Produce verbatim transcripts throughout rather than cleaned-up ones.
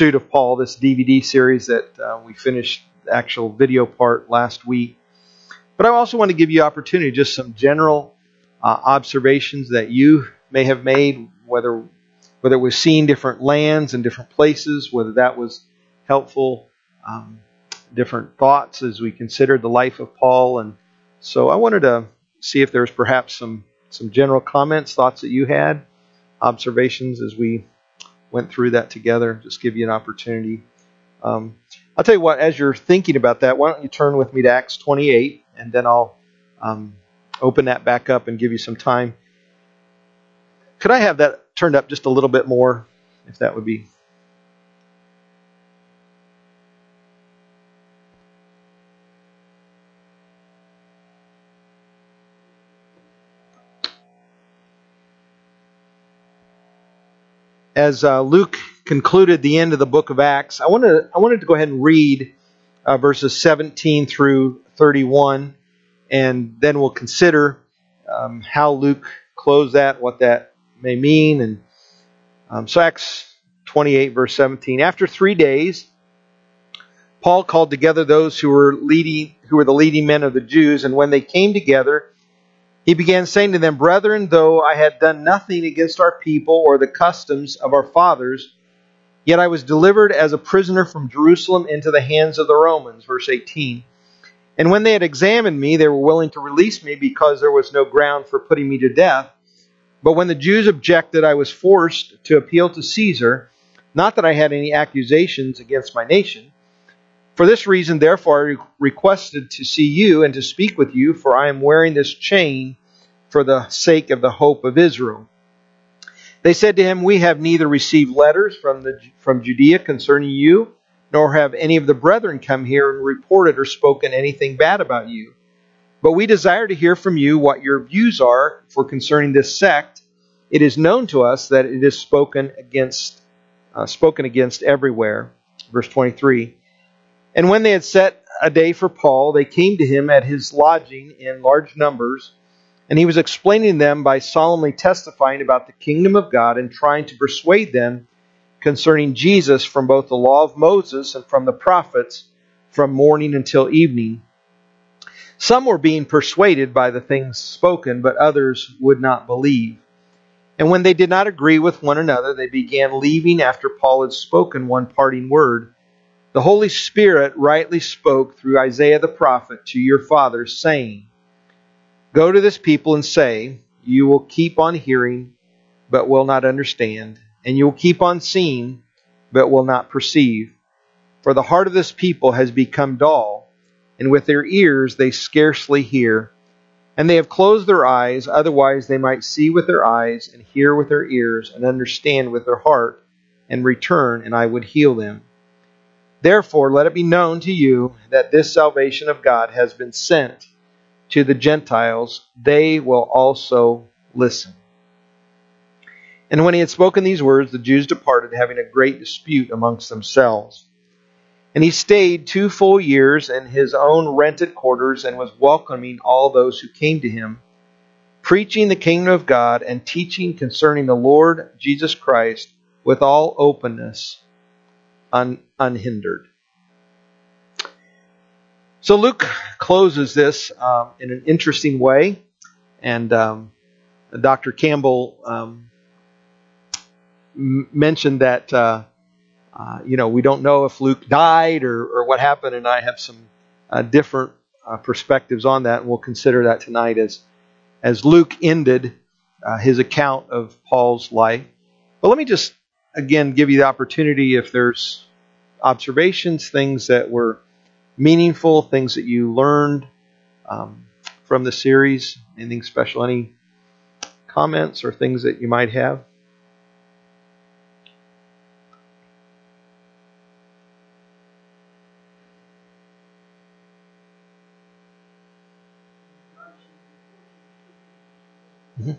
Pursuit of Paul, this D V D series that uh, we finished the actual video part last week. But I also want to give you opportunity, just some general uh, observations that you may have made, whether whether it was seeing different lands and different places, whether that was helpful, um, different thoughts as we considered the life of Paul. And so I wanted to see if there's perhaps some, some general comments, thoughts that you had, observations as we went through that together, just give you an opportunity. Um, I'll tell you what, as you're thinking about that, why don't you turn with me to Acts twenty-eight, and then I'll um, open that back up and give you some time. Could I have that turned up just a little bit more, if that would be... As uh, Luke concluded the end of the book of Acts, I wanted, I wanted to go ahead and read uh, verses seventeen through thirty-one, and then we'll consider um, how Luke closed that, what that may mean. And um, so Acts twenty-eight, verse seventeen. After three days, Paul called together those who were leading, who were the leading men of the Jews, and when they came together, he began saying to them, "Brethren, though I had done nothing against our people or the customs of our fathers, yet I was delivered as a prisoner from Jerusalem into the hands of the Romans." Verse eighteen. "And when they had examined me, they were willing to release me because there was no ground for putting me to death. But when the Jews objected, I was forced to appeal to Caesar, not that I had any accusations against my nation. For this reason, therefore, I requested to see you and to speak with you, for I am wearing this chain for the sake of the hope of Israel." They said to him, "We have neither received letters from the from Judea concerning you, nor have any of the brethren come here and reported or spoken anything bad about you. But we desire to hear from you what your views are, for concerning this sect, it is known to us that it is spoken against, uh, spoken against everywhere." Verse twenty-three. "And when they had set a day for Paul, they came to him at his lodging in large numbers, and he was explaining them by solemnly testifying about the kingdom of God and trying to persuade them concerning Jesus from both the law of Moses and from the prophets, from morning until evening. Some were being persuaded by the things spoken, but others would not believe. And when they did not agree with one another, they began leaving after Paul had spoken one parting word. The Holy Spirit rightly spoke through Isaiah the prophet to your fathers, saying, 'Go to this people and say, you will keep on hearing, but will not understand, and you will keep on seeing, but will not perceive. For the heart of this people has become dull, and with their ears they scarcely hear. And they have closed their eyes, otherwise they might see with their eyes, and hear with their ears, and understand with their heart, and return, and I would heal them. Therefore let it be known to you that this salvation of God has been sent to the Gentiles. They will also listen.' And when he had spoken these words, the Jews departed, having a great dispute amongst themselves. And he stayed two full years in his own rented quarters, and was welcoming all those who came to him, preaching the kingdom of God and teaching concerning the Lord Jesus Christ with all openness, un- unhindered." So Luke closes this um, in an interesting way, and um, Doctor Campbell um, m- mentioned that uh, uh, you know we don't know if Luke died or, or what happened, and I have some uh, different uh, perspectives on that, and we'll consider that tonight as as Luke ended uh, his account of Paul's life. But let me just again give you the opportunity, if there's observations, things that were meaningful, things that you learned um, from the series, anything special, any comments or things that you might have. Mm-hmm.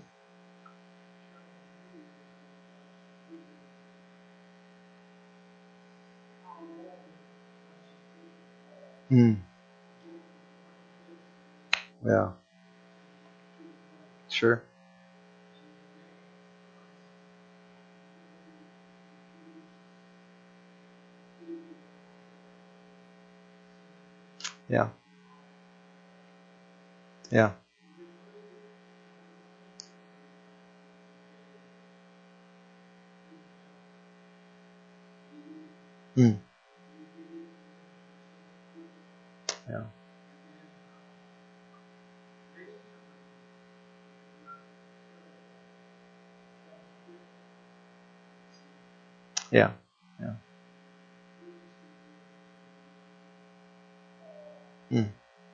Mm. Yeah. Sure. Yeah. Yeah. Mm. Yeah. Yeah. Yeah. Mm.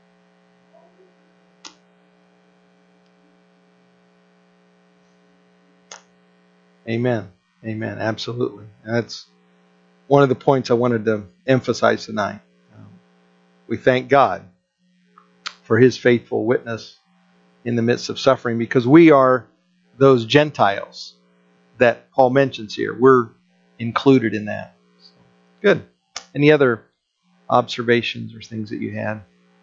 Amen. Amen. Absolutely. That's one of the points I wanted to emphasize tonight. Um, we thank God for His faithful witness in the midst of suffering, because we are those Gentiles that Paul mentions here. We're included in that. So, good. Any other observations or things that you had?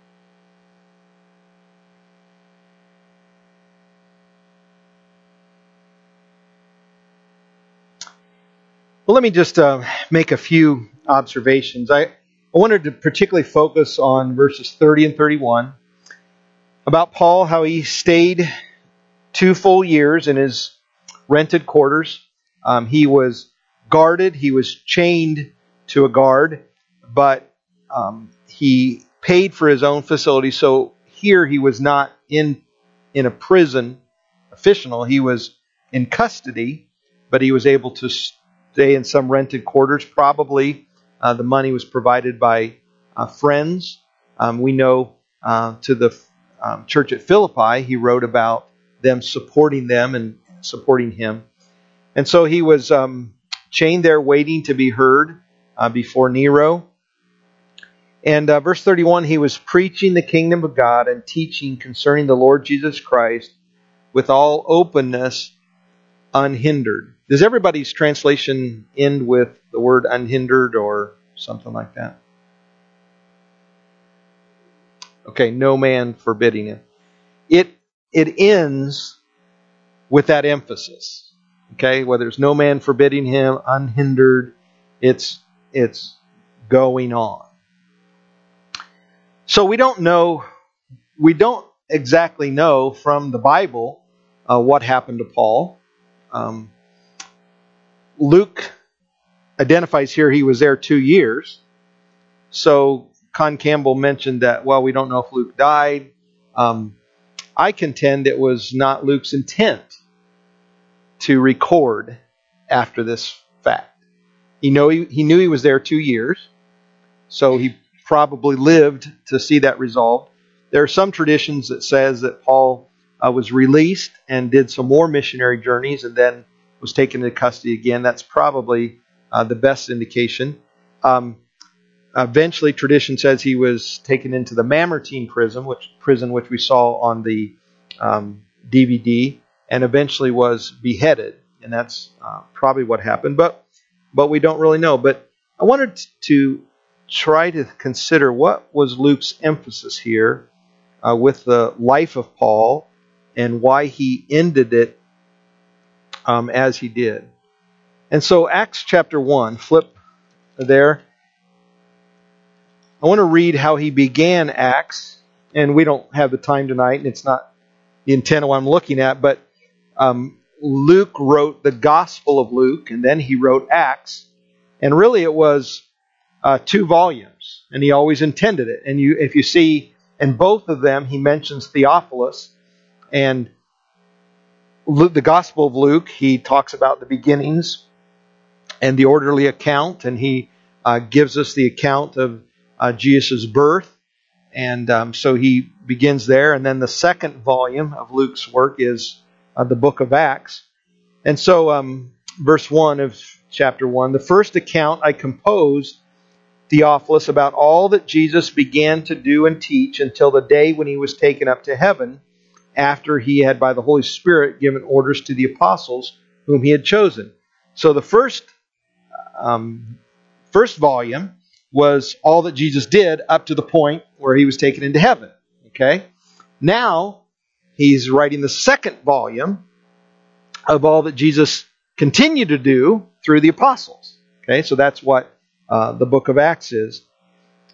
Well, let me just uh, make a few observations. I, I wanted to particularly focus on verses thirty and thirty-one about Paul, how he stayed two full years in his rented quarters. Um, he was guarded. He was chained to a guard, but um, he paid for his own facility. So here he was not in in a prison official. He was in custody, but he was able to stay in some rented quarters. Probably uh, the money was provided by uh, friends. Um, we know uh, to the um, church at Philippi, he wrote about them supporting them and supporting him. And so he was um, chained there waiting to be heard uh, before Nero. And uh, verse thirty-one, he was preaching the kingdom of God and teaching concerning the Lord Jesus Christ with all openness, unhindered. Does everybody's translation end with the word unhindered or something like that? Okay, no man forbidding him. It it ends with that emphasis. Okay, where there's no man forbidding him, unhindered, it's it's going on. So we don't know, we don't exactly know from the Bible uh, what happened to Paul. Um, Luke identifies here he was there two years. So Con Campbell mentioned that, well, we don't know if Luke died. Um, I contend it was not Luke's intent to record after this fact. He know he, he knew he was there two years, so he probably lived to see that resolved. There are some traditions that says that Paul uh, was released and did some more missionary journeys and then was taken into custody again. That's probably uh, the best indication. Um, eventually, tradition says he was taken into the Mamertine prison, which prison which we saw on the um, D V D, and eventually was beheaded. And that's uh, probably what happened, but but we don't really know. But I wanted to try to consider what was Luke's emphasis here uh, with the life of Paul and why he ended it um, as he did. And so Acts chapter one, flip there. I want to read how he began Acts, and we don't have the time tonight, and it's not the intent of what I'm looking at, but um, Luke wrote the Gospel of Luke, and then he wrote Acts, and really it was uh, two volumes, and he always intended it. And you, if you see in both of them, he mentions Theophilus, and Luke, the Gospel of Luke, he talks about the beginnings and the orderly account, and he uh, gives us the account of uh, Jesus' birth, and um, so he begins there. And then the second volume of Luke's work is uh, the book of Acts. And so um, verse one of chapter one, the first account I composed, Theophilus, about all that Jesus began to do and teach until the day when he was taken up to heaven, after he had by the Holy Spirit given orders to the apostles whom he had chosen. So the first um, first volume was all that Jesus did up to the point where he was taken into heaven. Okay? Now he's writing the second volume of all that Jesus continued to do through the apostles. Okay? So that's what uh, the book of Acts is.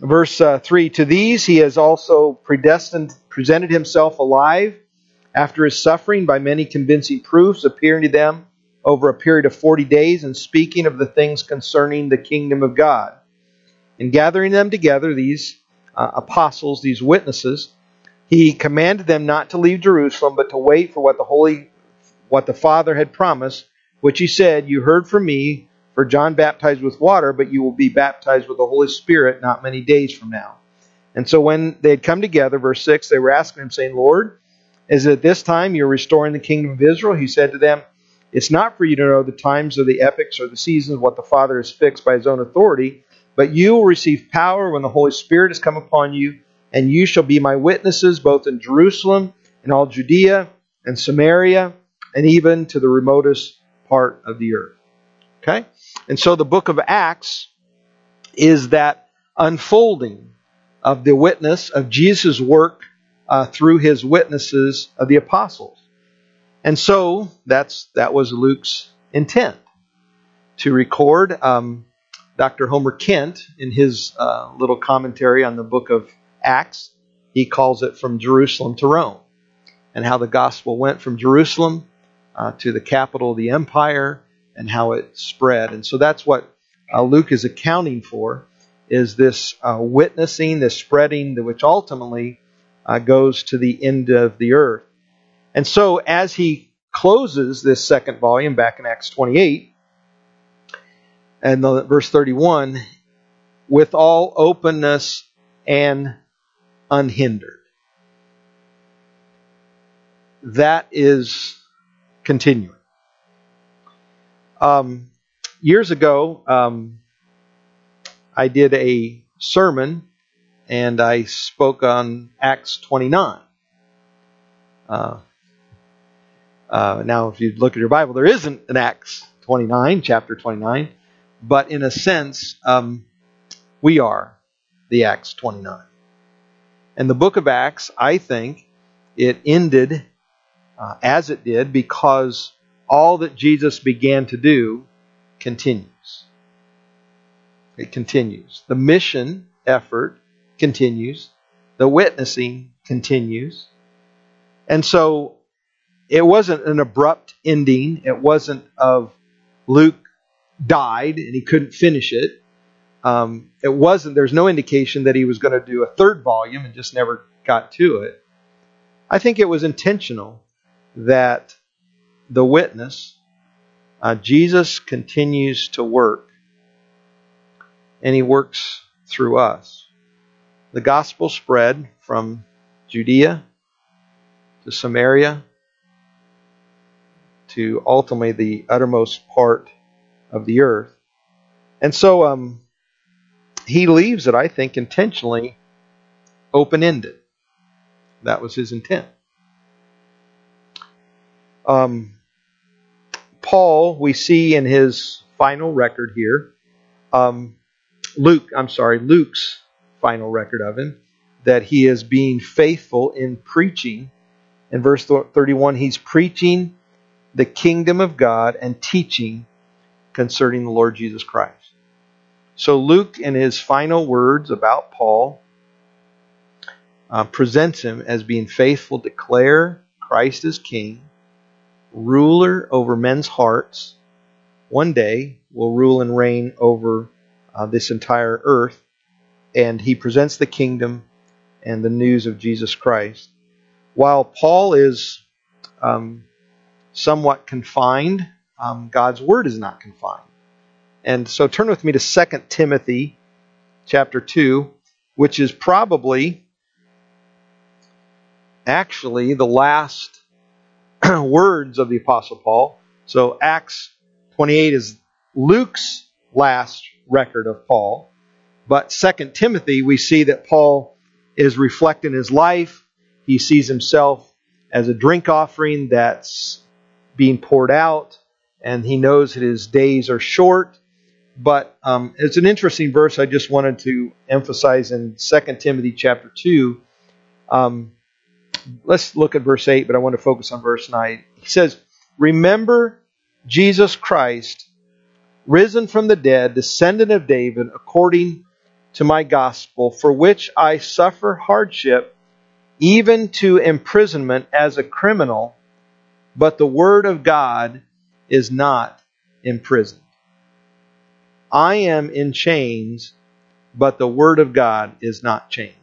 Verse uh, three, to these he has also predestined, presented himself alive after his suffering by many convincing proofs, appearing to them over a period of forty days and speaking of the things concerning the kingdom of God. And gathering them together, these uh, apostles, these witnesses, he commanded them not to leave Jerusalem, but to wait for what the Holy, what the Father had promised, which he said, you heard from me, for John baptized with water, but you will be baptized with the Holy Spirit not many days from now. And so when they had come together, verse six, they were asking him, saying, Lord, is it at this time you're restoring the kingdom of Israel? He said to them, it's not for you to know the times or the epochs or the seasons, what the Father has fixed by his own authority, but you will receive power when the Holy Spirit has come upon you, and you shall be my witnesses both in Jerusalem and all Judea and Samaria, and even to the remotest part of the earth. Okay? And so the book of Acts is that unfolding of the witness of Jesus' work uh, through his witnesses of the apostles. And so that's that was Luke's intent, to record. Um, Doctor Homer Kent, in his uh, little commentary on the book of Acts, he calls it From Jerusalem to Rome, and how the gospel went from Jerusalem uh, to the capital of the empire, and how it spread. And so that's what uh, Luke is accounting for, is this uh, witnessing, this spreading, which ultimately uh, goes to the end of the earth. And so as he closes this second volume back in Acts twenty-eight, and the, verse thirty-one, with all openness and unhindered. That is continuing. Um, years ago, um, I did a sermon and I spoke on Acts twenty-nine. Uh, uh, now, if you look at your Bible, there isn't an Acts twenty-nine, chapter twenty-nine, but in a sense, um, we are the Acts twenty-nine. And the book of Acts, I think, it ended uh, as it did because all that Jesus began to do continues. It continues. The mission effort continues. The witnessing continues. And so it wasn't an abrupt ending. It wasn't of Luke died and he couldn't finish it. Um, it wasn't, there's no indication that he was going to do a third volume and just never got to it. I think it was intentional that the witness, uh, Jesus continues to work, and he works through us. The gospel spread from Judea to Samaria to ultimately the uttermost part of the earth. And so um, he leaves it, I think, intentionally open-ended. That was his intent. Um, Paul, we see in his final record here, um, Luke, I'm sorry, Luke's final record of him, that he is being faithful in preaching. In verse thirty-one, he's preaching the kingdom of God and teaching concerning the Lord Jesus Christ. So Luke, in his final words about Paul, uh, presents him as being faithful to declare Christ as King, ruler over men's hearts, one day will rule and reign over uh, this entire earth. And he presents the kingdom and the news of Jesus Christ. While Paul is um, somewhat confined, um, God's word is not confined. And so turn with me to Second Timothy chapter two, which is probably actually the last words of the Apostle Paul. So Acts twenty-eight is Luke's last record of Paul. But Second Timothy, we see that Paul is reflecting his life. He sees himself as a drink offering that's being poured out, and he knows that his days are short. But um, it's an interesting verse I just wanted to emphasize in Second Timothy chapter two. Um, let's look at verse eight, but I want to focus on verse nine. He says, "Remember Jesus Christ, risen from the dead, descendant of David, according to my gospel, for which I suffer hardship, even to imprisonment as a criminal, but the word of God is not imprisoned. I am in chains, but the word of God is not chained.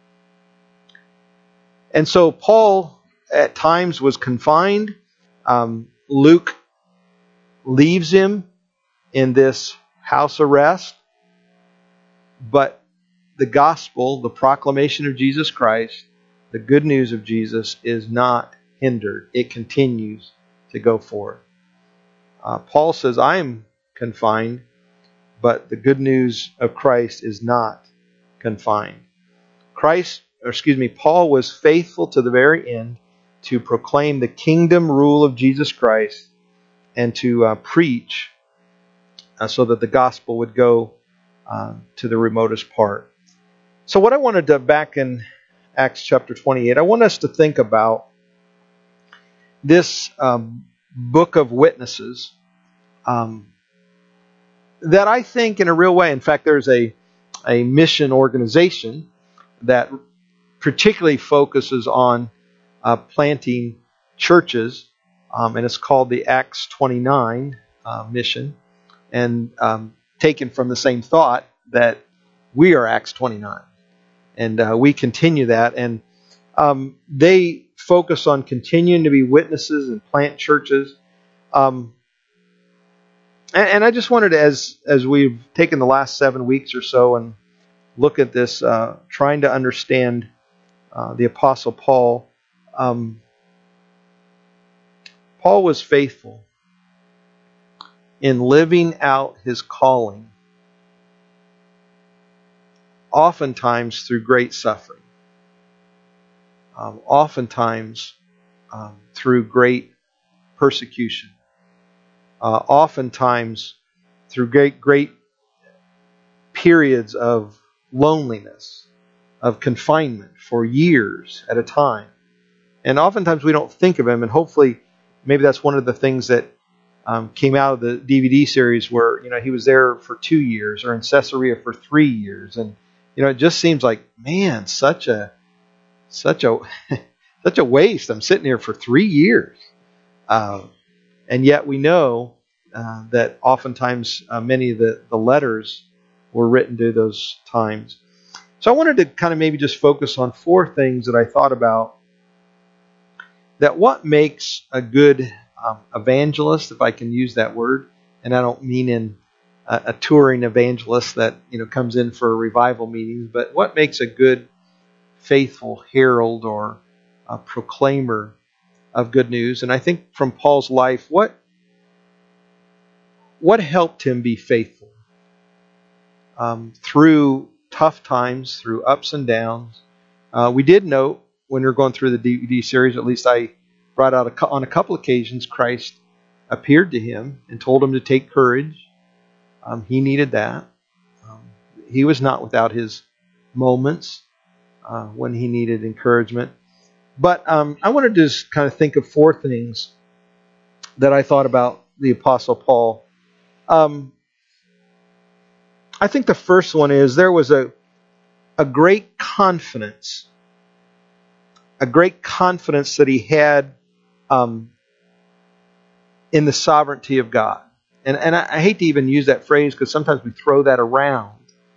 And so Paul at times was confined. Um, Luke leaves him in this house arrest. But the gospel, the proclamation of Jesus Christ, the good news of Jesus is not hindered. It continues to go forth. Uh, Paul says, I am confined, but the good news of Christ is not confined. Christ, or excuse me, Paul was faithful to the very end to proclaim the kingdom rule of Jesus Christ and to uh, preach uh, so that the gospel would go uh, to the remotest part. So what I wanted to, back in Acts chapter twenty-eight, I want us to think about this um, book of witnesses um, that I think in a real way, in fact, there's a, a mission organization that particularly focuses on uh, planting churches, um, and it's called the Acts twenty-nine uh, mission, and um, taken from the same thought that we are Acts twenty-nine, and uh, we continue that, and um, they focus on continuing to be witnesses and plant churches. Um, and, and I just wanted to, as as we've taken the last seven weeks or so and look at this, uh, trying to understand uh, the Apostle Paul. Um, Paul was faithful in living out his calling, oftentimes through great suffering, um, oftentimes um, through great persecution, uh, oftentimes through great, great periods of loneliness, of confinement for years at a time. And oftentimes we don't think of him, and hopefully maybe that's one of the things that um, came out of the D V D series where, you know, he was there for two years or in Caesarea for three years. And, you know, it just seems like, man, such a, such a, such a waste. I'm sitting here for three years. Uh, and yet we know uh, that oftentimes uh, many of the, the letters were written to those times. So I wanted to kind of maybe just focus on four things that I thought about, that what makes a good um, evangelist, if I can use that word, and I don't mean in a, a touring evangelist that, you know, comes in for revival meetings, but what makes a good faithful herald or a proclaimer of good news. And I think from Paul's life, what what helped him be faithful um, through tough times, through ups and downs. Uh, we did note when we were going through the D V D series, at least I brought out a, on a couple occasions, Christ appeared to him and told him to take courage. Um, he needed that. Um, he was not without his moments uh, when he needed encouragement. But um, I wanted to just kind of think of four things that I thought about the Apostle Paul. Um, I think the first one is there was a a great confidence, a great confidence that he had um, in the sovereignty of God. And, and I, I hate to even use that phrase because sometimes we throw that around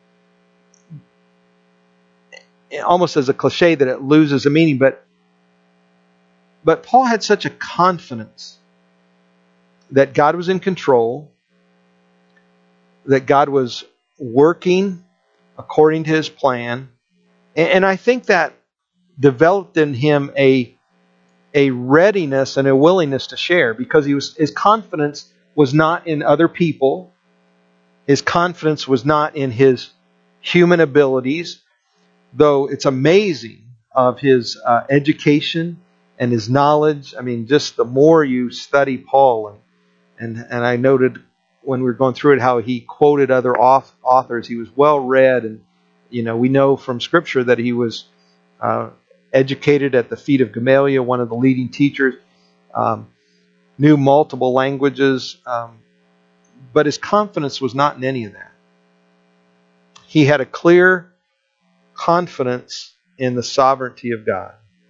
almost as a cliche that it loses a meaning. But but Paul had such a confidence that God was in control, that God was working according to his plan. And, and I think that developed in him a a readiness and a willingness to share, because he was his confidence was not in other people. His confidence was not in his human abilities, though it's amazing of his uh, education and his knowledge. I mean, just the more you study Paul, and and, and I noted when we were going through it how he quoted other authors. He was well read, and you know we know from Scripture that he was uh, educated at the feet of Gamaliel, one of the leading teachers, um, knew multiple languages, um, but his confidence was not in any of that. he had a clear confidence in the sovereignty of God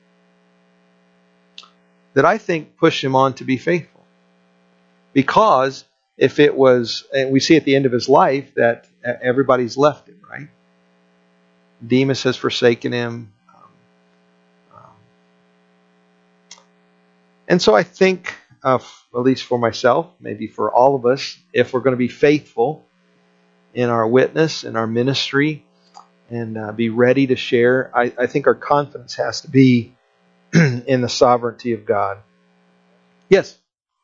that I think pushed him on to be faithful. Because if it was, and we see at the end of his life that everybody's left him, right? Demas has forsaken him. Um, um, and so I think, uh, at least for myself, maybe for all of us, if we're going to be faithful in our witness, in our ministry, and uh, be ready to share, I, I think our confidence has to be in the sovereignty of God. Yes?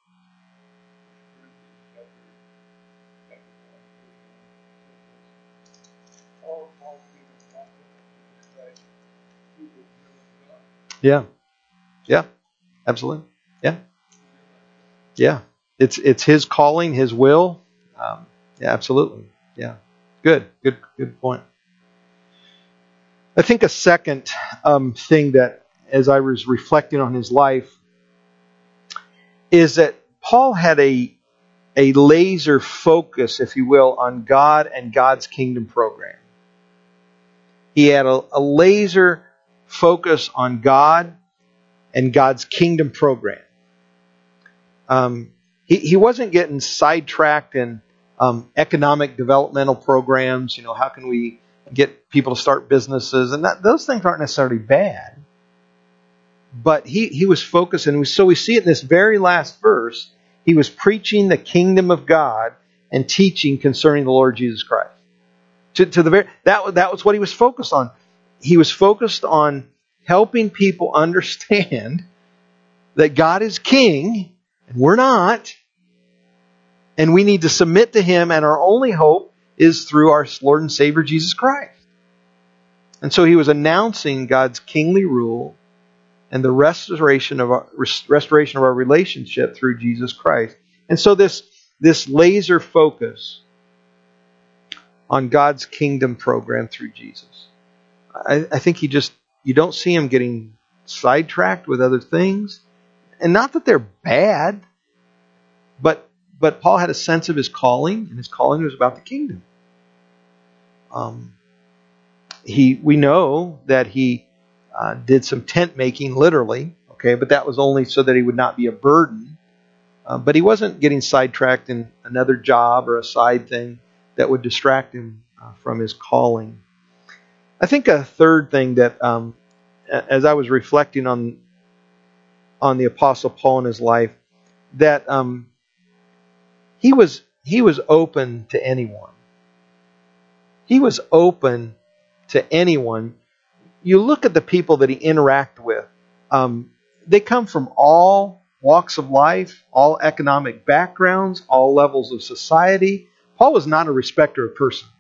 Yeah. Yeah. Absolutely. Yeah. Yeah. It's it's his calling, his will. Um, yeah, absolutely. Yeah. Good. Good. Good point. I think a second um, thing that, as I was reflecting on his life, is that Paul had a a laser focus, if you will, on God and God's kingdom program. He had a, a laser focus on God and God's kingdom program. Um, he, he wasn't getting sidetracked in um, economic developmental programs. You know, how can we get people to start businesses? And that, those things aren't necessarily bad. But he, he was focused, and so we see it in this very last verse. He was preaching the kingdom of God and teaching concerning the Lord Jesus Christ. To, to the very that that was what he was focused on. He was focused on helping people understand that God is king and we're not, and we need to submit to him, and our only hope is through our Lord and Savior Jesus Christ. And so he was announcing God's kingly rule and the restoration of our restoration of our relationship through Jesus Christ. And so this this laser focus on God's kingdom program through Jesus. I, I think he just, you don't see him getting sidetracked with other things. And not that they're bad, but but Paul had a sense of his calling, and his calling was about the kingdom. Um, he we know that he uh, did some tent making, literally, okay, but that was only so that he would not be a burden. Uh, but he wasn't getting sidetracked in another job or a side thing that would distract him uh, from his calling. I think a third thing that, um, as I was reflecting on on the Apostle Paul in his life, that um, he was he was open to anyone. He was open to anyone. You look at the people that he interacted with; um, they come from all walks of life, all economic backgrounds, all levels of society. Paul was not a respecter of persons.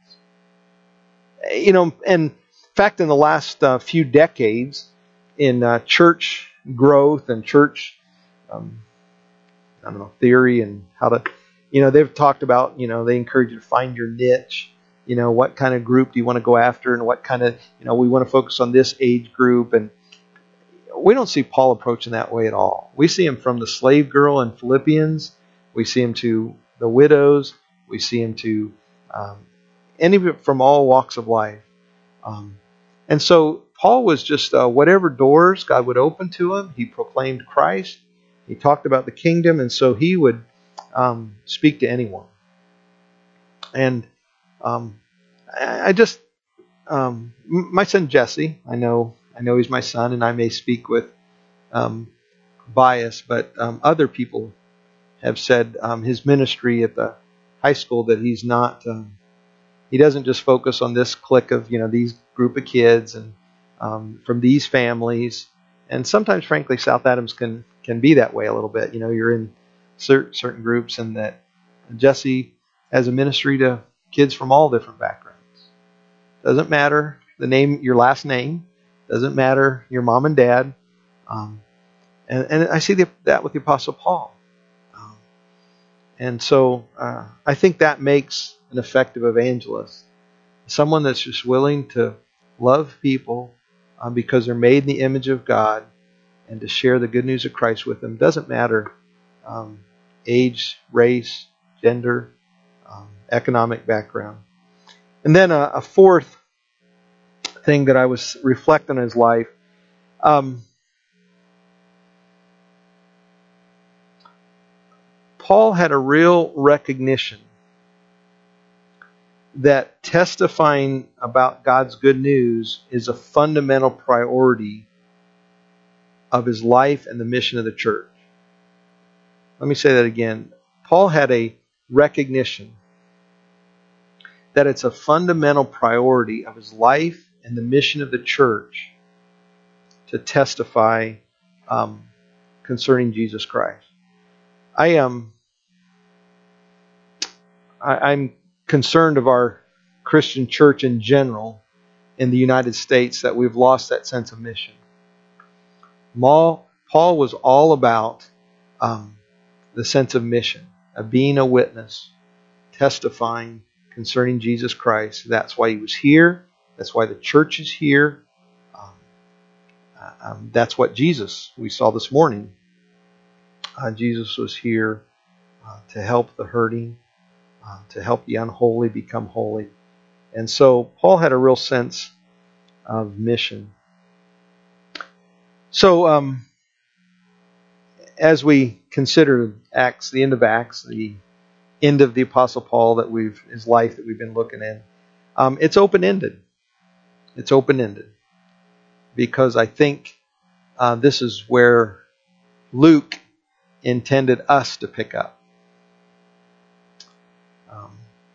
You know, and in fact, in the last uh, few decades, in uh, church growth and church, um, I don't know, theory and how to, you know, they've talked about, you know, they encourage you to find your niche. You know, what kind of group do you want to go after, and what kind of, you know, we want to focus on this age group. And we don't see Paul approaching that way at all. We see him from the slave girl in Philippians. We see him to the widows. We see him to um, any from all walks of life. Um, and so Paul was just uh, whatever doors God would open to him, he proclaimed Christ. He talked about the kingdom, and so he would um, speak to anyone. And um, I, I just, um, my son Jesse, I know, I know he's my son, and I may speak with um, bias, but um, other people have said um, his ministry at the high school, that he's not, um, he doesn't just focus on this clique of, you know, these group of kids and um, from these families. And sometimes, frankly, South Adams can can be that way a little bit. You know, you're in certain certain groups, and that Jesse has a ministry to kids from all different backgrounds. Doesn't matter the name, your last name. Doesn't matter your mom and dad. Um, and, and I see the, that with the Apostle Paul. Um, and so uh, I think that makes an effective evangelist. Someone that's just willing to love people um, because they're made in the image of God, and to share the good news of Christ with them. Doesn't matter um, age, race, gender, um, economic background. And then a, a fourth thing that I was reflecting on his life. Um, Paul had a real recognition that testifying about God's good news is a fundamental priority of his life and the mission of the church. Let me say that again. Paul had a recognition that it's a fundamental priority of his life and the mission of the church to testify um, concerning Jesus Christ. I am I, I'm concerned of our Christian church in general in the United States that we've lost that sense of mission. Paul, Paul was all about um, the sense of mission, of being a witness, testifying concerning Jesus Christ. That's why he was here. That's why the church is here. Um, um, that's what Jesus, we saw this morning. Uh, Jesus was here uh, to help the hurting, uh, to help the unholy become holy. And so Paul had a real sense of mission. So um, as we consider Acts, the end of Acts, the end of the Apostle Paul, that we've his life that we've been looking at, um, it's open-ended. It's open-ended because I think uh, this is where Luke intended us to pick up. Um,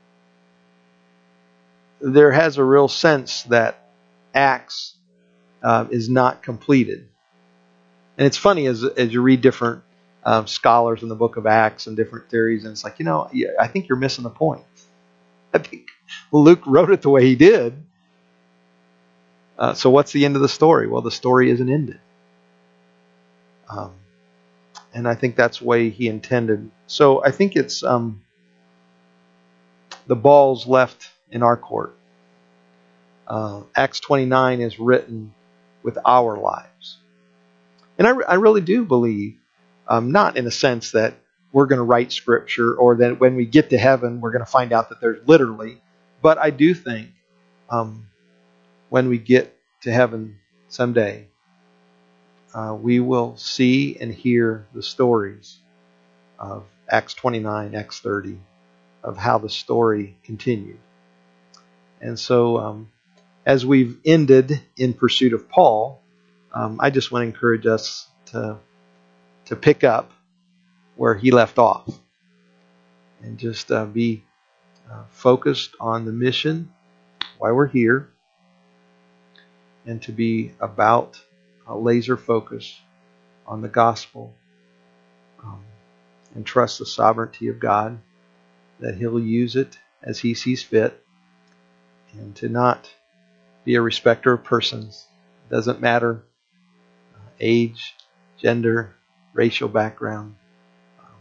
there has a real sense that Acts uh, is not completed. And it's funny as as you read different um, scholars in the book of Acts and different theories, and it's like, you know, I think you're missing the point. I think Luke wrote it the way he did. Uh, so what's the end of the story? Well, the story isn't ended. Um, and I think that's the way he intended. So I think it's um, the ball's left in our court. Uh, Acts twenty-nine is written with our lives. And I, I really do believe, um, not in a sense that we're going to write Scripture or that when we get to heaven we're going to find out that there's literally, but I do think um, when we get to heaven someday, uh, we will see and hear the stories of Acts twenty-nine, Acts thirty, of how the story continued. And so um, as we've ended in pursuit of Paul, Um, I just want to encourage us to to pick up where he left off and just uh, be uh, focused on the mission, why we're here, and to be about a laser focus on the gospel um, and trust the sovereignty of God, that he'll use it as he sees fit, and to not be a respecter of persons. It doesn't matter age, gender, racial background. Um,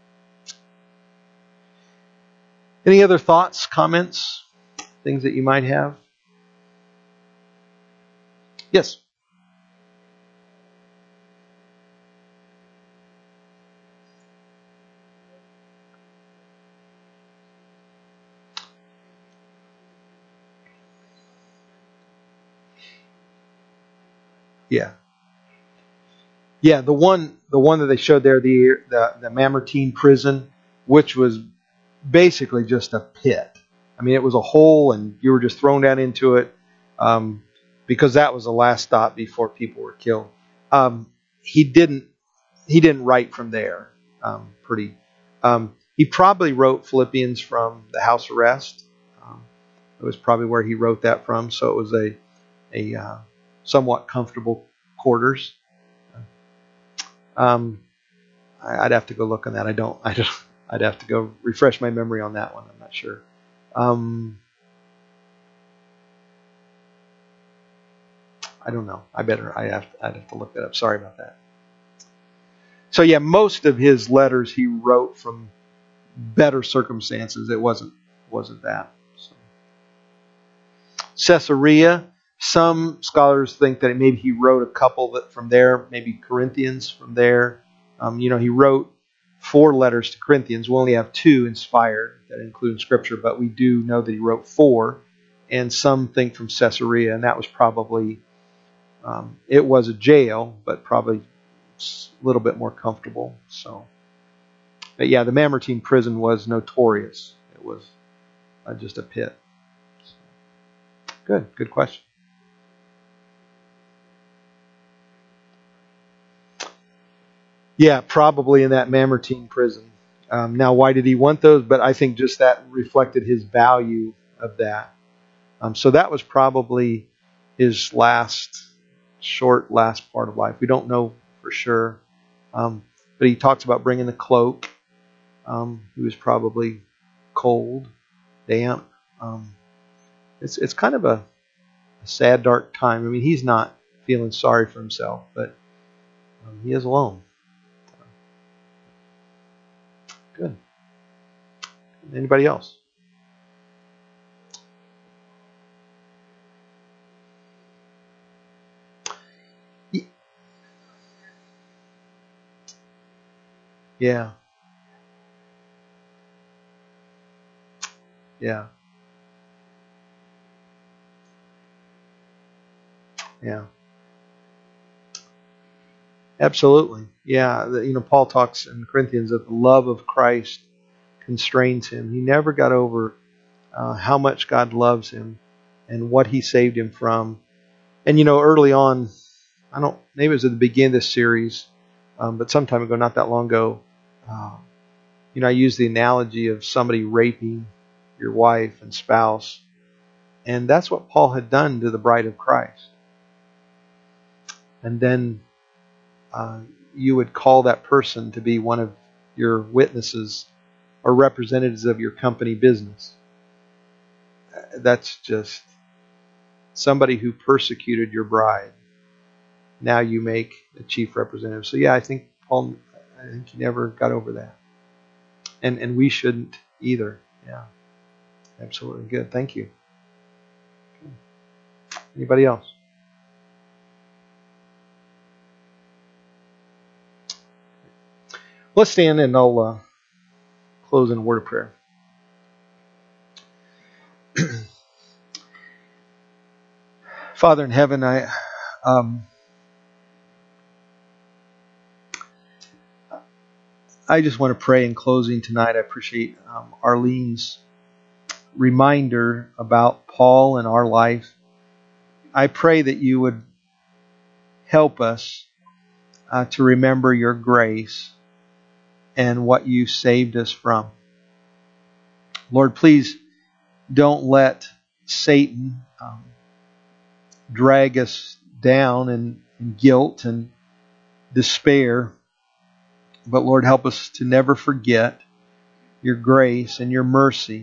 any other thoughts, comments, things that you might have? Yes. Yeah. Yeah, the one the one that they showed there, the the, the Mamertine prison, which was basically just a pit. I mean, it was a hole, and you were just thrown down into it um, because that was the last stop before people were killed. Um, he didn't he didn't write from there. Um, pretty. Um, he probably wrote Philippians from the house arrest. Um, it was probably where he wrote that from. So it was a a uh, somewhat comfortable quarters. Um, I'd have to go look on that. I don't. I don't. I'd have to go refresh my memory on that one. I'm not sure. Um, I don't know. I better. I have. I'd have to look that up. Sorry about that. So yeah, most of his letters he wrote from better circumstances. It wasn't. Wasn't that. So. Caesarea. Some scholars think that maybe he wrote a couple that from there, maybe Corinthians from there. Um, you know, he wrote four letters to Corinthians. We only have two inspired that include Scripture, but we do know that he wrote four. and some think from Caesarea, and that was probably, um, it was a jail, but probably a little bit more comfortable. So, but yeah, the Mamertine prison was notorious. It was uh, just a pit. So, good, good question. Yeah, probably in that Mamertine prison. Um, now, why did he want those? But I think just that reflected his value of that. Um, so that was probably his last, short last part of life. We don't know for sure. Um, but he talks about bringing the cloak. Um, he was probably cold, damp. Um, it's it's kind of a, a sad, dark time. I mean, he's not feeling sorry for himself, but um, he is alone. Good. Anybody else? Yeah. Yeah. Yeah. Absolutely. Yeah. The, you know, Paul talks in Corinthians that the love of Christ constrains him. He never got over uh, how much God loves him and what he saved him from. And, you know, early on, I don't, maybe it was at the beginning of this series, um, but some time ago, not that long ago, uh, you know, I used the analogy of somebody raping your wife and spouse. And that's what Paul had done to the bride of Christ. And then uh, you would call that person to be one of your witnesses or representatives of your company business. That's just somebody who persecuted your bride. Now you make a chief representative. So yeah, I think Paul, I think he never got over that. And and we shouldn't either. Yeah. Absolutely good. Thank you. Anybody else? Let's stand and I'll uh, close in a word of prayer. Father in heaven, I um, I just want to pray in closing tonight. I appreciate um, Arlene's reminder about Paul and our life. I pray that you would help us uh, to remember your grace and what you saved us from. Lord, please don't let Satan um, drag us down in, in guilt and despair. But Lord, help us to never forget your grace and your mercy.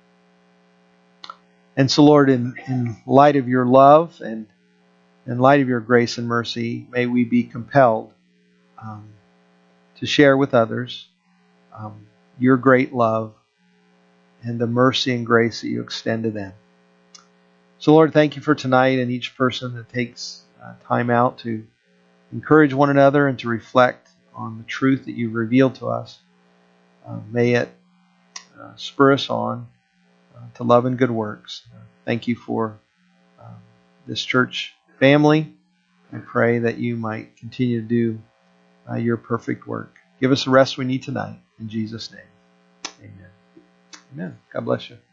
And so, Lord, in, in light of your love and in light of your grace and mercy, may we be compelled um, to share with others um, your great love and the mercy and grace that you extend to them. So, Lord, thank you for tonight and each person that takes uh, time out to encourage one another and to reflect on the truth that you've revealed to us. Uh, may it uh, spur us on uh, to love and good works. Uh, thank you for um, this church family. I pray that you might continue to do uh, your perfect work. Give us the rest we need tonight. In Jesus' name, amen. Amen. God bless you.